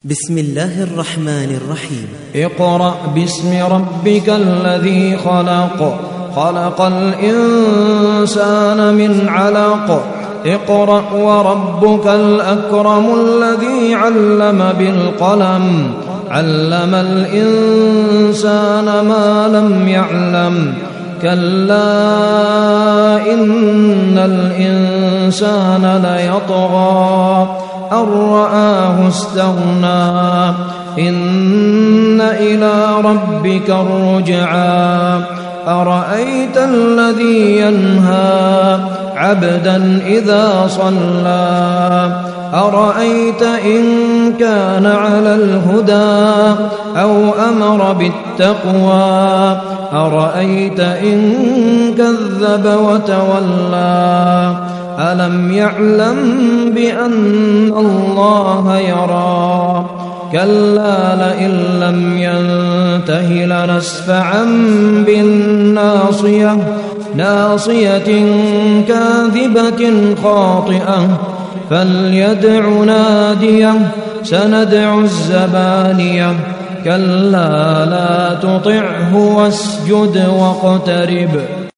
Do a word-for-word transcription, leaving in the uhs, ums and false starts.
بسم الله الرحمن الرحيم. اقرأ باسم ربك الذي خلق خلق الإنسان من علق اقرأ وربك الأكرم الذي علم بالقلم علم الإنسان ما لم يعلم كلا إن الإنسان ليطغى أن رآه استغنى إن إلى ربك الرجعى أرأيت الذي ينهى عبدا إذا صلى أرأيت إن كان على الهدى أو أمر بالتقوى أرأيت إن كذب وتولى ألم يعلم بأن الله يرى كلا لئن لم ينته لنسفعا بالناصية ناصية كاذبة خاطئة فليدع ناديه سندع الزبانية كلا لا تطعه واسجد واقترب